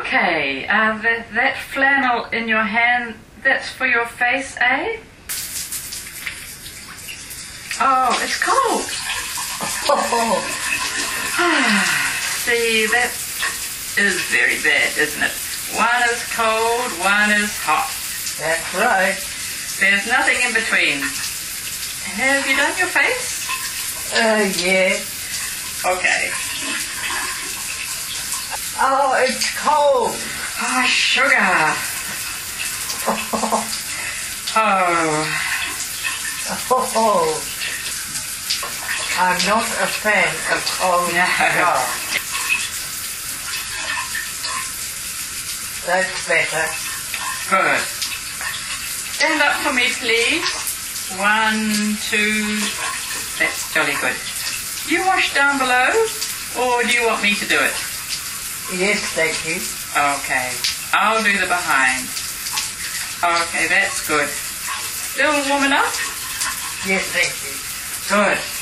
Okay, that flannel in your hand, that's for your face, eh? Oh, it's cold. See, that is very bad, isn't it? One is cold, one is hot. That's right. There's nothing in between. Have you done your face? Yeah. Okay. Oh, it's cold. Oh, sugar. Oh. Oh. I'm not a fan of cold sugar. That's better. Good. Stand up for me, please. 1, 2. That's jolly good. You wash down below, or do you want me to do it? Yes, thank you. Okay. I'll do the behind. Okay, that's good. Still warm enough? Yes, thank you. Good.